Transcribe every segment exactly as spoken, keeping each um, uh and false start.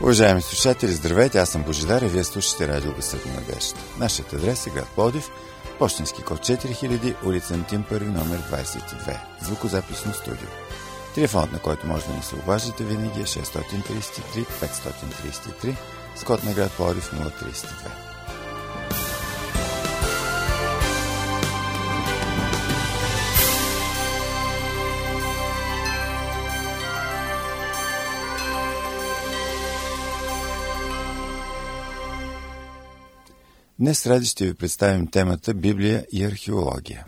Уважаеми слушатели, здравейте, аз съм Божидар и вие слушате Радио Гласът на надеждата. Нашият адрес е град Пловдив, пощенски код четири хиляди, улица Антим първи, номер двадесет и две, звукозаписно студио. Телефонът, на който може да ни се обаждате винаги е шест три три пет три три с код на град Пловдив нула тридесет и две. Днес ради ще ви представим темата Библия и археология.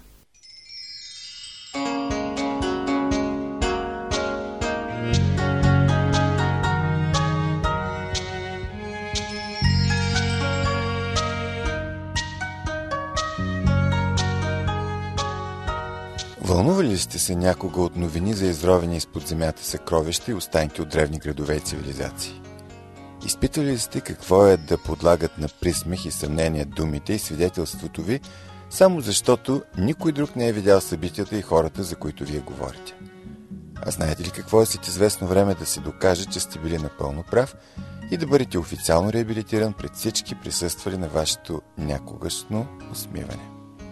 Вълнували ли сте се някога от новини за изровени изпод земята съкровища и останки от древни градове и цивилизации? Изпитали ли сте какво е да подлагат на присмех и съмнение думите и свидетелството ви, само защото никой друг не е видял събитията и хората, за които вие говорите? А знаете ли какво е след известно време да се докаже, че сте били напълно прав и да бъдете официално реабилитиран пред всички присъствали на вашето някогашно усмиване?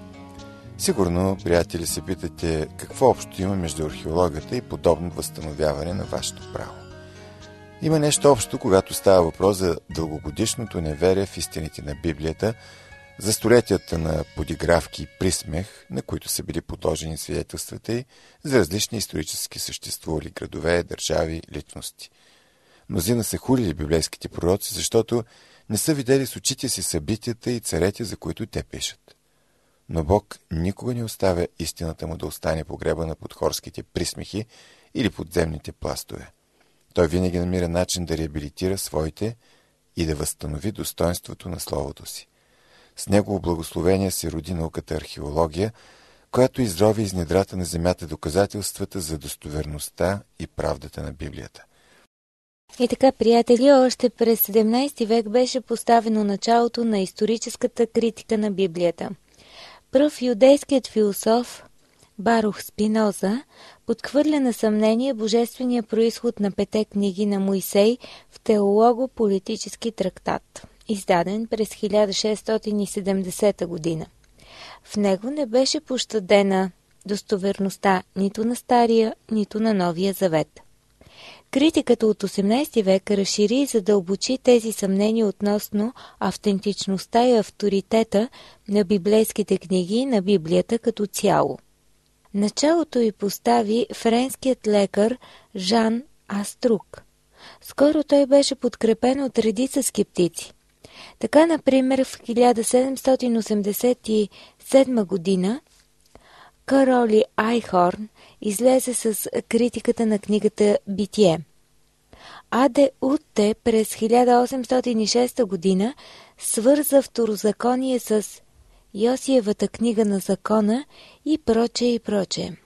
Сигурно, приятели, се питате какво общо има между археологията и подобно възстановяване на вашето право. Има нещо общо, когато става въпрос за дългогодишното неверие в истините на Библията, за столетията на подигравки и присмех, на които са били подложени свидетелствата й за различни исторически съществували градове, държави, личности. Мнозина са хулили библейските пророци, защото не са видели с очите си събитията и царете, за които те пишат. Но Бог никога не оставя истината му да остане погребана под хорските присмехи или подземните пластове. Той винаги намира начин да реабилитира своите и да възстанови достоинството на Словото си. С негово благословение се роди науката археология, която изрови из недрата на земята доказателствата за достоверността и правдата на Библията. И така, приятели, още през седемнадесети век беше поставено началото на историческата критика на Библията. Пръв юдейският философ Барух Спиноза подхвърля на съмнение божествения произход на пете книги на Моисей в теолого-политически трактат, издаден през хиляда шестстотин и седемдесета година. В него не беше пощадена достоверността нито на Стария, нито на Новия завет. Критиката от осемнадесети век разшири и задълбочи тези съмнения относно автентичността и авторитета на библейските книги и на Библията като цяло. Началото й постави френският лекар Жан Аструк. Скоро той беше подкрепен от редица скептици. Така, например, в хиляда седемстотин осемдесет и седма година Кароли Айхорн излезе с критиката на книгата Битие. Аде Утте през хиляда осемстотин и шеста година свърза второзаконие с Йосиевата книга на закона и прочее и прочее.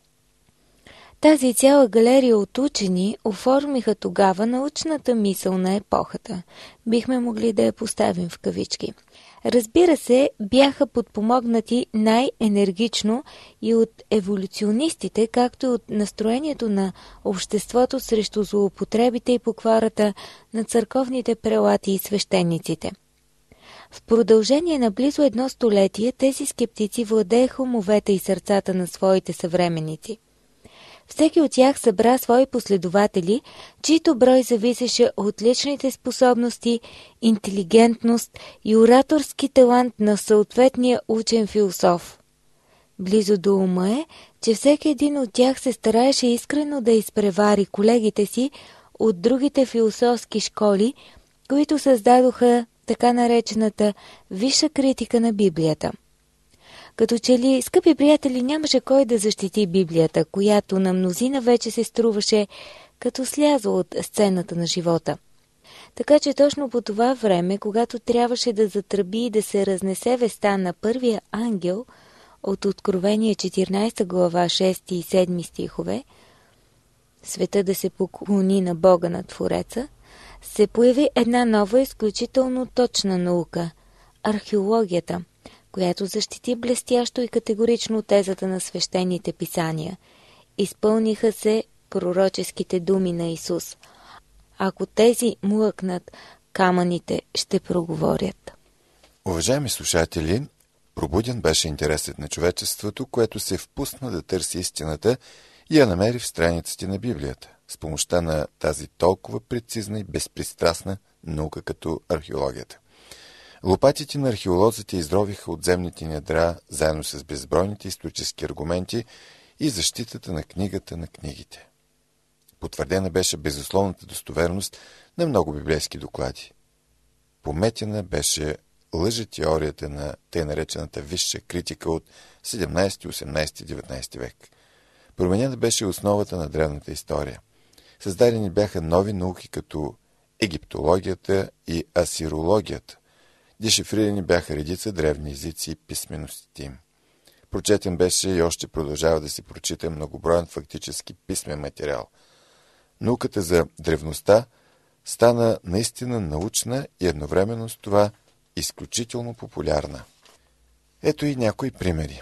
Тази цяла галерия от учени оформиха тогава научната мисъл на епохата. Бихме могли да я поставим в кавички. Разбира се, бяха подпомогнати най-енергично и от еволюционистите, както и от настроението на обществото срещу злоупотребите и покварата на църковните прелати и свещениците. В продължение на близо едно столетие тези скептици владееха умовете и сърцата на своите съвременици. Всеки от тях събра свои последователи, чието брой зависеше от личните способности, интелигентност и ораторски талант на съответния учен философ. Близо до ума е, че всеки един от тях се стараеше искрено да изпревари колегите си от другите философски школи, които създадоха така наречената висша критика на Библията. Като че ли, скъпи приятели, нямаше кой да защити Библията, която на мнозина вече се струваше като слязла от сцената на живота. Така че точно по това време, когато трябваше да затръби и да се разнесе веста на първия ангел от Откровение четиринадесета глава шести и седми стихове, света да се поклони на Бога на Твореца, се появи една нова изключително точна наука – археологията, която защити блестящо и категорично тезата на свещените писания. Изпълниха се пророческите думи на Исус. Ако тези млъкнат, камъните ще проговорят. Уважаеми слушатели, пробуден беше интересът на човечеството, което се впусна да търси истината и я намери в страниците на Библията, с помощта на тази толкова прецизна и безпристрастна наука като археологията. Лопатите на археолозите изровиха отземните недра, заедно с безбройните исторически аргументи и защитата на книгата на книгите. Потвърдена беше безусловната достоверност на много библейски доклади. Пометена беше лъжетеорията на тъй наречената висша критика от седемнайсети, осемнайсети и деветнайсети век. Променена беше основата на древната история. Създадени бяха нови науки като египтологията и асирологията. Дешифрирани бяха редица древни езици и писменостите им. Прочетен беше и още продължава да се прочита многоброен фактически писмен материал. Науката за древността стана наистина научна и едновременно с това изключително популярна. Ето и някои примери.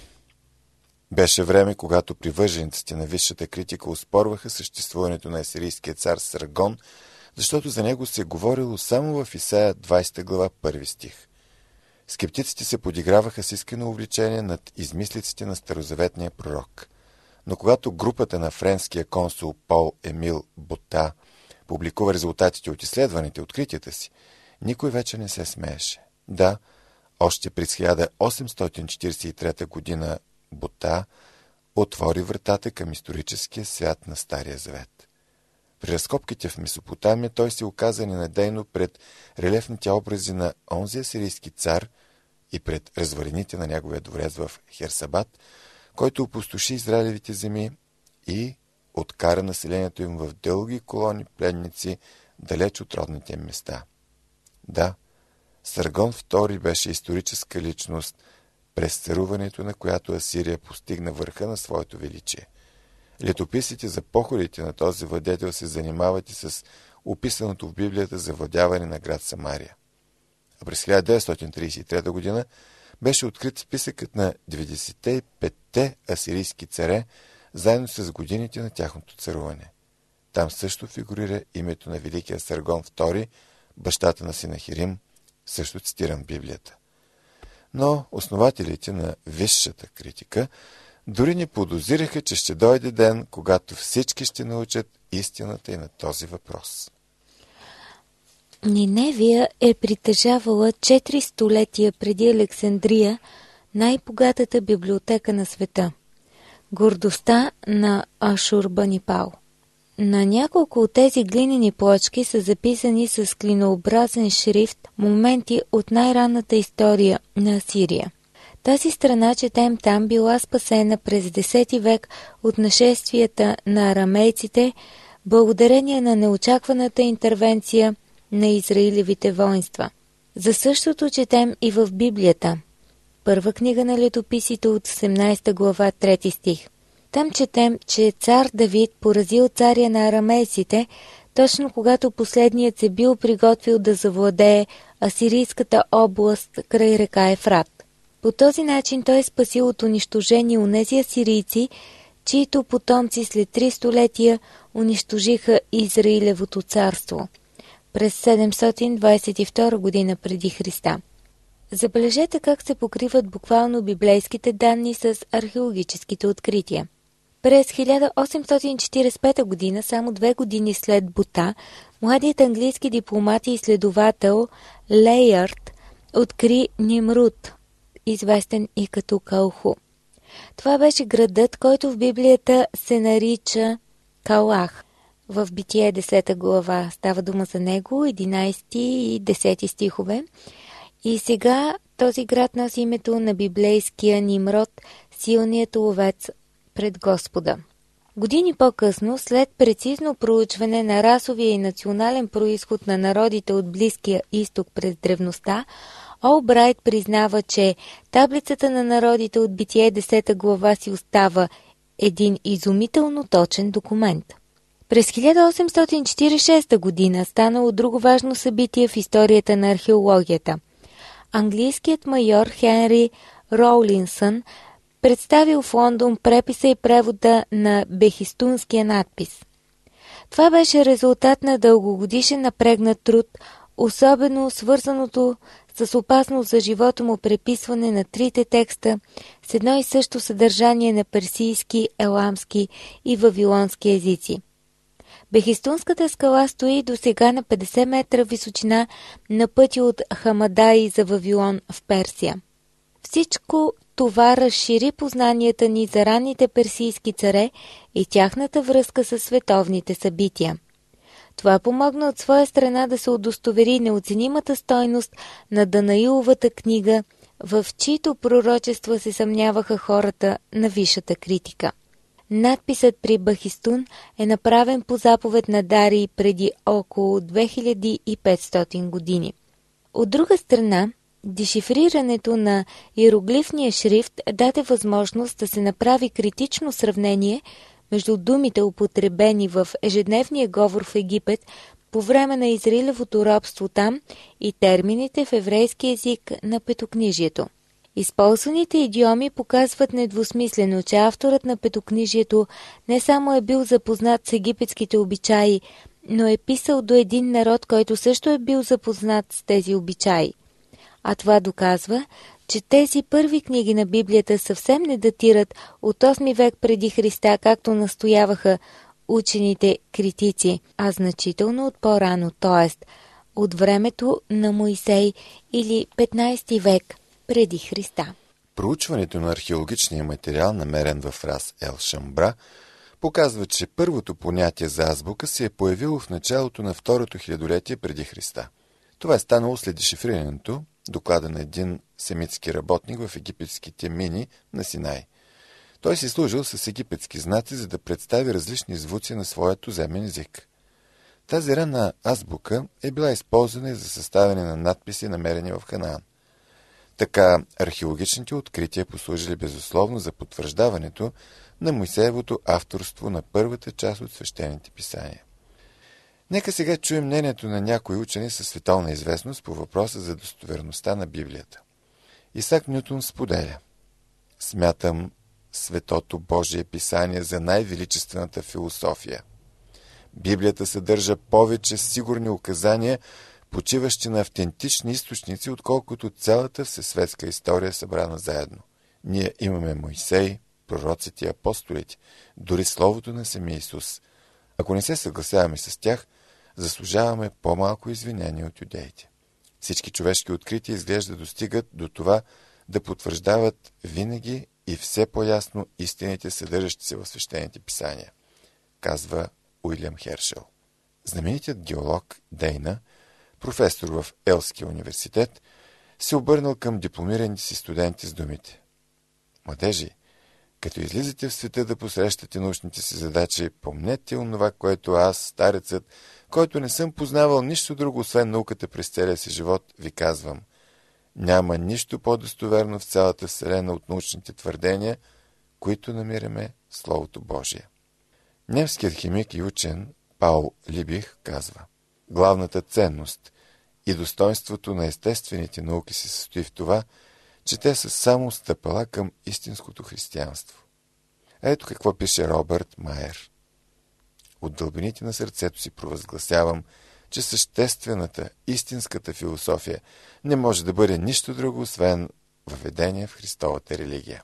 Беше време, когато привържениците на висшата критика оспорваха съществуването на асирийския цар Саргон, защото за него се е говорило само в Исаия двайсета глава, първи стих. Скептиците се подиграваха с искрено увлечение над измислиците на старозаветния пророк. Но когато групата на френския консул Пол Емил Бота публикува резултатите от изследваните откритията си, никой вече не се смееше. Да, още през хиляда осемстотин четирийсет и трета година Бота отвори вратата към историческия свят на Стария завет. При разкопките в Месопотамия той се оказа ненадейно пред релефните образи на онзи асирийски цар и пред развалините на неговия дворец в Херсабат, който опустоши Израилевите земи и откара населението им в дълги колони пленници далеч от родните им места. Да, Саргон втори беше историческа личност, през царуването на която Асирия постигна върха на своето величие. Летописите за походите на този владетел се занимават и с описаното в Библията завладяване на град Самария. А през хиляда деветстотин трийсет и трета година беше открит списъкът на деветдесет и петте асирийски царе, заедно с годините на тяхното царуване. Там също фигурира името на великия Саргон втори, бащата на Синахирим, също цитиран в Библията. Но основателите на висшата критика дори не подозираха, че ще дойде ден, когато всички ще научат истината и на този въпрос. Ниневия е притежавала четири столетия преди Александрия най-богатата библиотека на света. Гордостта на Ашурбанипал. На няколко от тези глинени плочки са записани с клинообразен шрифт моменти от най-ранната история на Асирия. Тази страна, четем там, била спасена през десети век от нашествията на арамейците, благодарение на неочакваната интервенция на Израилевите воинства. За същото четем и в Библията. Първа книга на летописите от осемнайсета глава, трети стих. Там четем, че цар Давид поразил царя на арамейците, точно когато последният се бил приготвил да завладее асирийската област край река Ефрат. По този начин той спасил от унищожение онези асирийци, чието потомци след три столетия унищожиха Израилевото царство през седемстотин двайсет и втора година преди Христа. Забележете как се покриват буквално библейските данни с археологическите открития. През хиляда осемстотин четирийсет и пета година, само две години след Бота, младият английски дипломат и изследовател Лейярд откри Нимруд, известен и като Калху. Това беше градът, който в Библията се нарича Калах. В Битие десета глава става дума за него, единайсети и десети стихове. И сега този град носи името на библейския Нимрод, силният ловец пред Господа. Години по-късно, след прецизно проучване на расовия и национален произход на народите от Близкия изток през древността, Олбрайт признава, че таблицата на народите от Битие десета глава си остава един изумително точен документ. През хиляда осемстотин четирийсет и шеста година станало друго важно събитие в историята на археологията. Английският майор Хенри Роулинсън представил в Лондон преписа и превода на Бехистунския надпис. Това беше резултат на дългогодишен напрегнат труд, особено свързаното с опасност за живота му преписване на трите текста с едно и също съдържание на персийски, еламски и вавилонски езици. Бехистунската скала стои до сега на петдесет метра височина на пътя от Хамадай за Вавилон в Персия. Всичко това разшири познанията ни за ранните персийски царе и тяхната връзка с световните събития. Това помогна от своя страна да се удостовери неоценимата стойност на Данаиловата книга, в чието пророчества се съмняваха хората на висшата критика. Надписът при Бехистун е направен по заповед на Дарий преди около две хиляди и петстотин години. От друга страна, дешифрирането на иероглифния шрифт даде възможност да се направи критично сравнение между думите, употребени в ежедневния говор в Египет по време на Израилевото робство там и термините в еврейски език на Петокнижието. Използваните идиоми показват недвусмислено, че авторът на Петокнижието не само е бил запознат с египетските обичаи, но е писал до един народ, който също е бил запознат с тези обичаи. А това доказва, че тези първи книги на Библията съвсем не датират от осми век преди Христа, както настояваха учените критици, а значително от по-рано, т.е. от времето на Моисей или петнайсети век преди Христа. Проучването на археологичния материал, намерен в Рас Ел Шамбра, показва, че първото понятие за азбука се е появило в началото на второто хилядолетие преди Христа. Това е станало след дешифрирането, доклада на един семитски работник в египетските мини на Синай. Той си служил с египетски знаци, за да представи различни звуци на своя туземен език. Тази ранна азбука е била използвана и за съставяне на надписи, намерени в Ханаан. Така археологичните открития послужили безусловно за потвърждаването на Моисеевото авторство на първата част от свещените писания. Нека сега чуем мнението на някои учени със световна известност по въпроса за достоверността на Библията. Исак Нютон споделя: смятам Светото Божие писание за най-величествената философия. Библията съдържа повече сигурни указания, почиващи на автентични източници, отколкото цялата всесветска история събрана заедно. Ние имаме Моисей, пророците и апостолите, дори словото на самия Исус. Ако не се съгласяваме с тях, заслужаваме по-малко извинение от юдеите. Всички човешки открития изглежда достигат до това да потвърждават винаги и все по-ясно истините, съдържащи се в свещените писания, казва Уилям Хершел. Знаменитият геолог Дейна, професор в Елския университет, се обърнал към дипломираните си студенти с думите: младежи, като излизате в света да посрещате научните си задачи, помнете онова, което аз, старецът, който не съм познавал нищо друго, освен науката през целия си живот, ви казвам: няма нищо по-достоверно в цялата вселена от научните твърдения, които намираме в Словото Божие. Немският химик и учен Паул Либих казва: главната ценност и достоинството на естествените науки се състои в това, че те са само стъпала към истинското християнство. Ето какво пише Робърт Майер: от дълбините на сърцето си провъзгласявам, че съществената, истинската философия не може да бъде нищо друго, освен въведение в Христовата религия.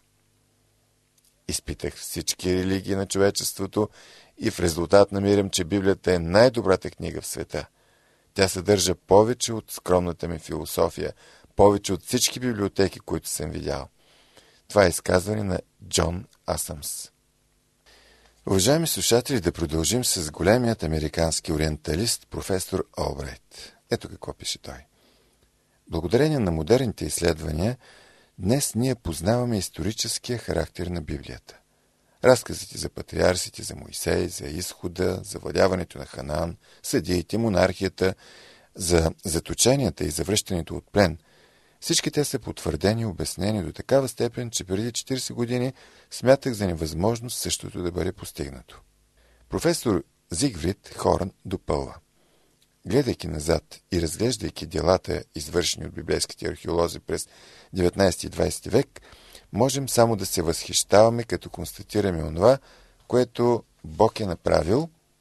Изпитах всички религии на човечеството и в резултат намирам, че Библията е най-добрата книга в света. Тя съдържа повече от скромната ми философия, повече от всички библиотеки, които съм видял. Това е изказване на Джон Асъмс. Уважаеми слушатели, да продължим с големият американски ориенталист професор Олбрайт. Ето какво пише той: благодарение на модерните изследвания, днес ние познаваме историческия характер на Библията. Разказите за патриарсите, за Моисей, за изхода, за владяването на Ханаан, съдиите, монархията, за заточенията и за връщането от плен, всички те са потвърдени и обяснени до такава степен, че преди четирийсет години смятах за невъзможно същото да бъде постигнато. Професор Зигфрид Хорн допълва: гледайки назад и разглеждайки делата, извършени от библейските археолози през деветнайсети и двайсети век, можем само да се възхищаваме, като констатираме онова, което Бог е направил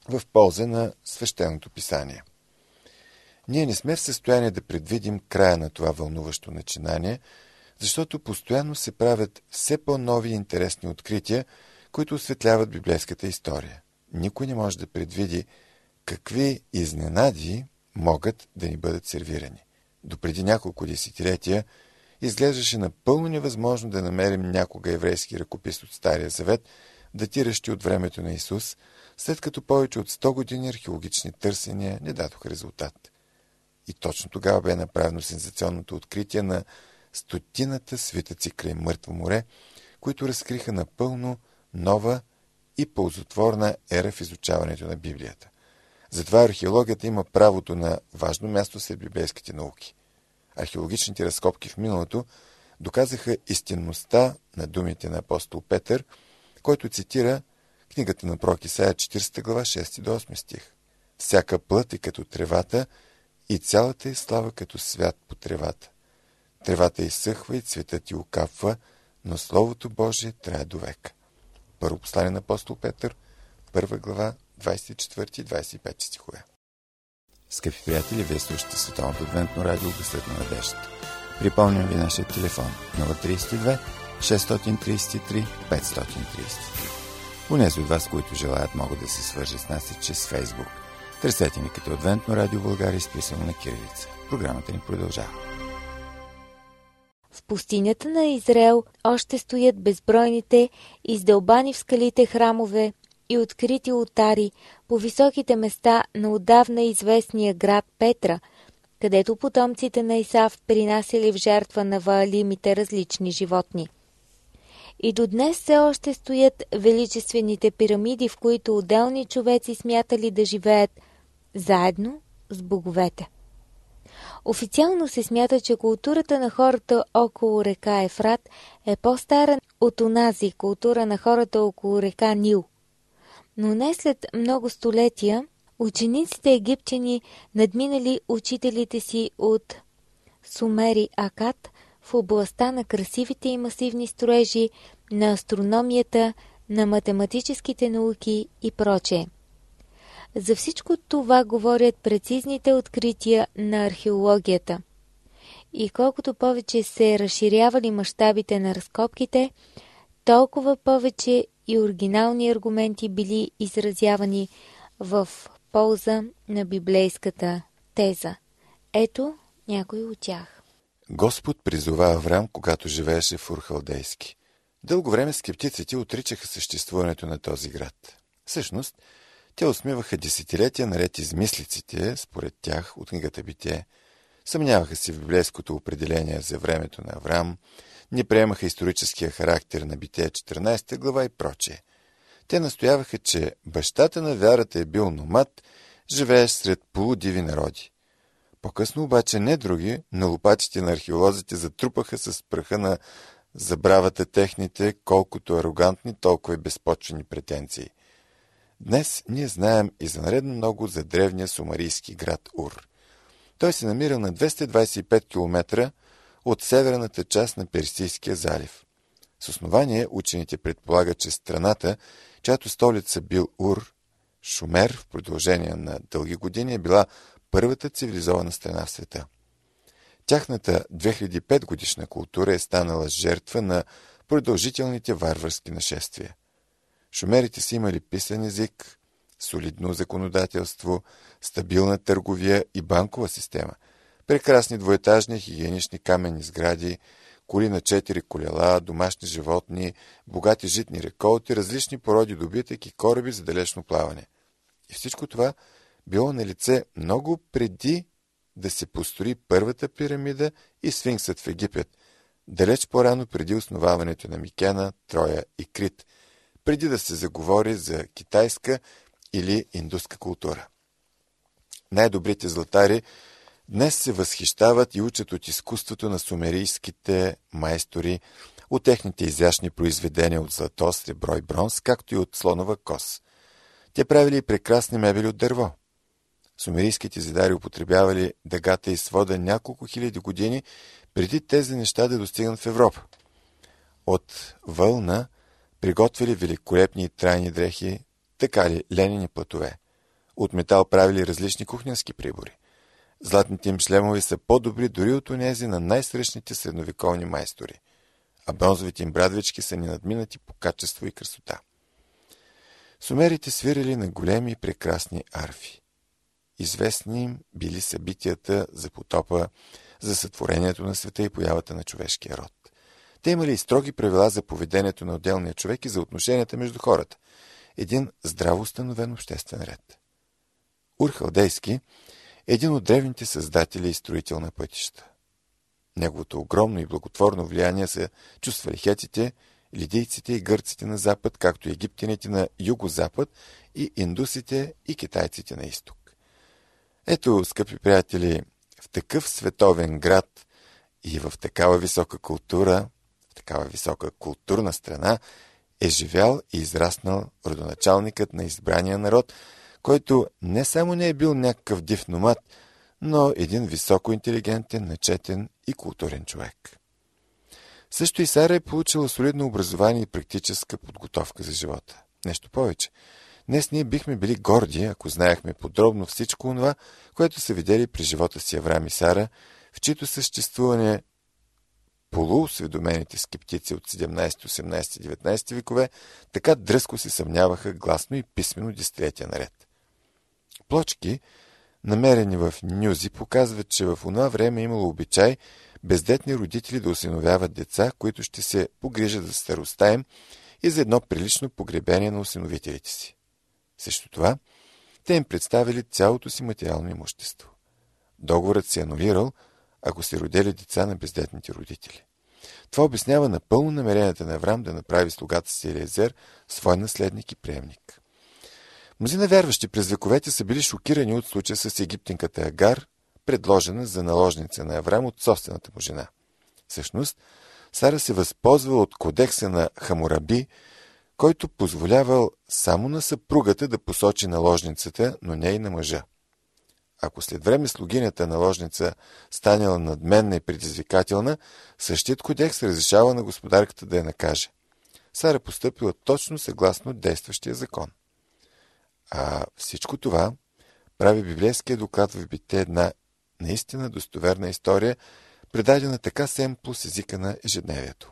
в полза на свещеното писание. Ние не сме в състояние да предвидим края на това вълнуващо начинание, защото постоянно се правят все по-нови и интересни открития, които осветляват библейската история. Никой не може да предвиди какви изненади могат да ни бъдат сервирани. Допреди няколко десетилетия изглеждаше напълно невъзможно да намерим някога еврейски ръкопис от Стария завет, датиращи от времето на Исус, след като повече от сто години археологични търсения не дадоха резултат. И точно тогава бе направено сензационното откритие на стотината свитъци край Мъртво море, които разкриха напълно нова и ползотворна ера в изучаването на Библията. Затова археологията има правото на важно място сред библейските науки. Археологичните разкопки в миналото доказаха истинността на думите на апостол Петър, който цитира книгата на пророк Исаия, четиридесета глава, шести до осми стих. Всяка плът е като тревата и цялата е слава като свят по тревата. Тревата изсъхва и цветът й окапва, но Словото Божие трае до века. Първо послание на апостол Петър, първа глава, двадесет и четвърти и двадесет и пети стихове. Скъпи приятели, вие слушате Световното адвентно радио Гласът на надеждата. Припомням ви нашия телефон нула три две шестстотин тридесет и три петстотин тридесет и три. Унези от вас, които желаят, могат да се свържат с нас и чрез Фейсбук. Търсете ни като Адвентно радио България, изписано на кирилица. Програмата ни продължава. В пустинята на Израел още стоят безбройните, издълбани в скалите храмове и открити олтари по високите места на отдавна известния град Петра, където потомците на Исав принасяли в жертва на ваалимите различни животни. И до днес все още стоят величествените пирамиди, в които отделни човеци смятали да живеят заедно с боговете. Официално се смята, че културата на хората около река Ефрат е по-стара от онази култура на хората около река Нил. Но не след много столетия, учениците египтяни надминали учителите си от Сумери Акад в областта на красивите и масивни строежи, на астрономията, на математическите науки и прочее. За всичко това говорят прецизните открития на археологията. И колкото повече се разширявали мащабите на разкопките, толкова повече и оригинални аргументи били изразявани в полза на библейската теза. Ето някой от тях. Господ призова Аврам, когато живееше в Ур-Халдейски. Дълго време скептиците отричаха съществуването на този град. Всъщност, те осмиваха десетилетия наред измислиците, според тях, от книгата Битие, съмняваха се в библейското определение за времето на Аврам, не приемаха историческия характер на Битие четиринадесета глава и прочее. Те настояваха, че бащата на вярата е бил номад, живеещ сред полудиви народи. По-късно обаче не други, но лопатите на археолозите затрупаха с праха на забравата техните, колкото арогантни, толкова и безпочвени претенции. Днес ние знаем извънредно много за древния сумарийски град Ур. Той се намира на двеста двадесет и пет километра от северната част на Персийския залив. С основание учените предполагат, че страната, чиято столица бил Ур, Шумер, в продължение на дълги години е била първата цивилизована страна в света. Тяхната две хиляди и пет годишна култура е станала жертва на продължителните варварски нашествия. Шумерите са имали писан език, солидно законодателство, стабилна търговия и банкова система, прекрасни двоетажни хигиенични каменни сгради, коли на четири колела, домашни животни, богати житни реколти, различни породи добитък и кораби за далечно плаване. И всичко това било на лице много преди да се построи първата пирамида и сфинксът в Египет, далеч по-рано преди основаването на Микена, Троя и Крит, преди да се заговори за китайска или индуска култура. Най-добрите златари днес се възхищават и учат от изкуството на сумерийските майстори, от техните изящни произведения от злато, сребро и бронз, както и от слонова кост. Те правили и прекрасни мебели от дърво. Сумерийските зидари употребявали дъгата и свода няколко хиляди години преди тези неща да достигнат в Европа. От вълна приготвили великолепни и трайни дрехи, така ли ленени платове. от метал правили различни кухненски прибори. Златните им шлемове са по-добри дори от онези на най-сръчните средновековни майстори, а бронзовите им брадвички са ни надминати по качество и красота. Сумерите свирили на големи и прекрасни арфи. Известни им били събитията за потопа, за сътворението на света и появата на човешкия род. Те имали и строги правила за поведението на отделния човек и за отношенията между хората. Един здраво установен обществен ред. Ур Халдейски е един от древните създатели и строител на пътища. Неговото огромно и благотворно влияние са чувствали хетите, лидийците и гърците на запад, както и египтяните на юго-запад и индусите и китайците на изток. Ето, скъпи приятели, в такъв световен град и в такава висока култура, в такава висока културна страна е живял и израснал родоначалникът на избрания народ, който не само не е бил някакъв див номад, но един високо интелигентен, начетен и културен човек. Също и Сара е получила солидно образование и практическа подготовка за живота. Нещо повече. Днес ние бихме били горди, ако знаехме подробно всичко това, което са видели при живота си Авраам и Сара, в чието съществуване полуосведомените скептици от седемнайсети, осемнайсети и деветнайсети векове така дръзко се съмняваха гласно и писмено десетилетия наред. Плочки, намерени в Нюзи, показват, че в онова време е имало обичай бездетни родители да осиновяват деца, които ще се погрижат за старостта им и за едно прилично погребение на осиновителите си. Също това, те им представили цялото си материално имущество. Договорът се анулирал, ако се родели деца на бездетните родители. Това обяснява напълно намеренията на Авраам да направи слугата си Елиезер свой наследник и приемник. Мнозина вярващи през вековете са били шокирани от случая с египтянката Агар, предложена за наложница на Авраам от собствената му жена. Всъщност, Сара се възползва от кодекса на Хамураби, който позволявал само на съпругата да посочи наложницата, но не и на мъжа. Ако след време слугинята наложница станала надменна и предизвикателна, същият кодекс разрешава на господарката да я накаже. Сара постъпила точно съгласно действащия закон. А всичко това прави библейския доклад в Битие една наистина достоверна история, предадена така семпло с езика на ежедневието.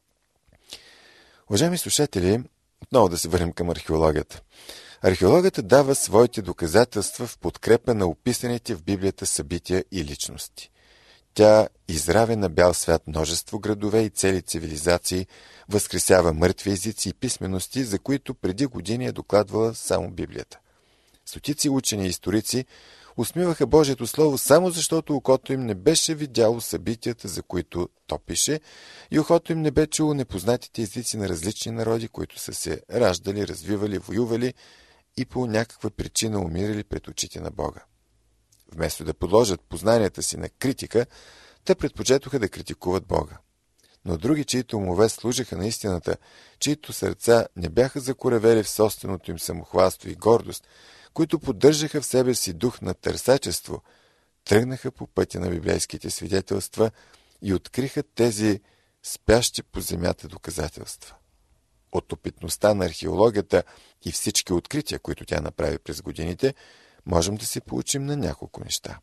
Уважаеми слушатели, отново да се върнем към археологията. Археологията дава своите доказателства в подкрепа на описаните в Библията събития и личности. Тя изравя на бял свят множество градове и цели цивилизации, възкресява мъртви езици и писмености, за които преди години е докладвала само Библията. Стотици учени и историци усмиваха Божието Слово само защото окото им не беше видяло събитията, за които то пише, и ухото им не бе чуло непознатите езици на различни народи, които са се раждали, развивали, воювали и по някаква причина умирали пред очите на Бога. Вместо да подложат познанията си на критика, те предпочетоха да критикуват Бога. Но други, чието умове служиха на истината, чието сърца не бяха закоравели в собственото им самохвалство и гордост, които поддържаха в себе си дух на търсачество, тръгнаха по пътя на библейските свидетелства и откриха тези спящи по земята доказателства. От опитността на археологията и всички открития, които тя направи през годините, можем да се получим на няколко неща.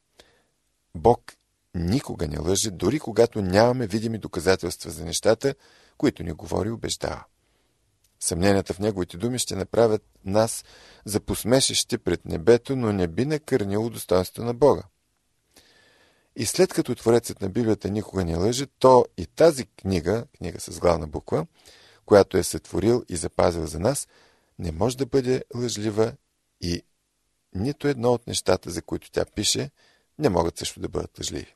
Бог никога не лъже, дори когато нямаме видими доказателства за нещата, които ни говори и убеждава. Съмненията в неговите думи ще направят нас за посмешище пред небето, но не би накърнило достоинството на Бога. И след като Творецът на Библията никога не лъже, то и тази книга, книга с главна буква, която е сътворил и запазил за нас, не може да бъде лъжлива и нито едно от нещата, за които тя пише, не могат също да бъдат лъжливи.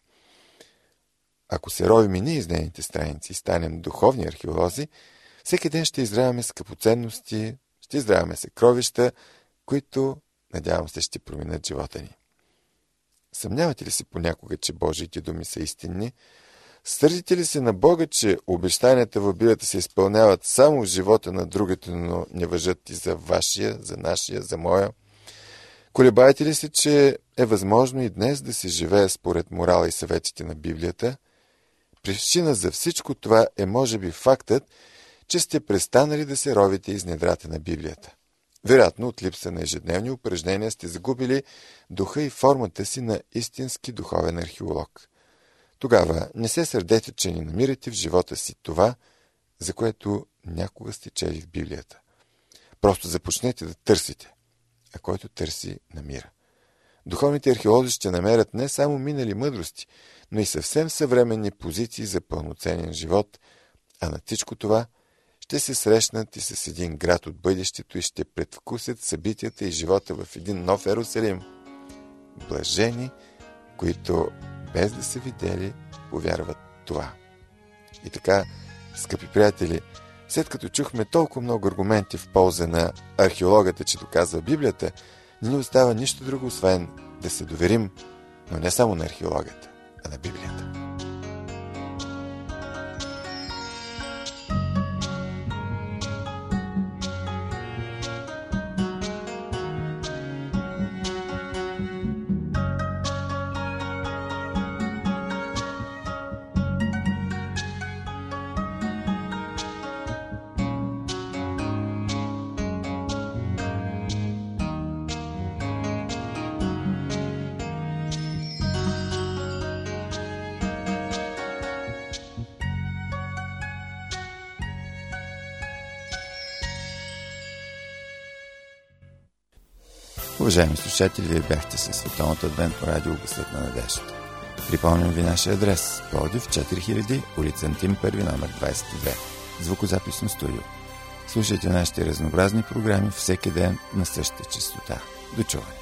Ако се ровим и ние из нейните страници и станем духовни археолози, всеки ден ще изравяме скъпоценности, ще изравяме съкровища, които, надявам се, ще променят живота ни. Съмнявате ли се понякога, че Божиите думи са истинни? Сърдите ли се на Бога, че обещанията в Библията се изпълняват само в живота на другите, но не важат и за вашия, за нашия, за моя? Колебаете ли се, че е възможно и днес да се живее според морала и съветите на Библията? Причина за всичко това е може би фактът, че сте престанали да се ровите из недрата на Библията. Вероятно, от липса на ежедневни упражнения сте загубили духа и формата си на истински духовен археолог. Тогава не се сърдете, че не намирате в живота си това, за което някога сте чели в Библията. Просто започнете да търсите, а който търси, намира. Духовните археолози ще намерят не само минали мъдрости, но и съвсем съвременни позиции за пълноценен живот, а на всичко това ще се срещнат и с един град от бъдещето и ще предвкусят събитията и живота в един нов Ерусалим. Блажени, които без да са видели, повярват това. И така, скъпи приятели, след като чухме толкова много аргументи в полза на археологата, че доказва Библията, не ни остава нищо друго, освен да се доверим, но не само на археологата, а на Библията. Уважаеми слушатели, вие бяхте със Световното адвентно радио Гласът на надеждата. Припомням ви нашия адрес: Пловдив, четири хиляди, улица Антим първи, номер двадесет и две, звукозаписно студио. Слушайте нашите разнообразни програми всеки ден на същата честота. До чуване!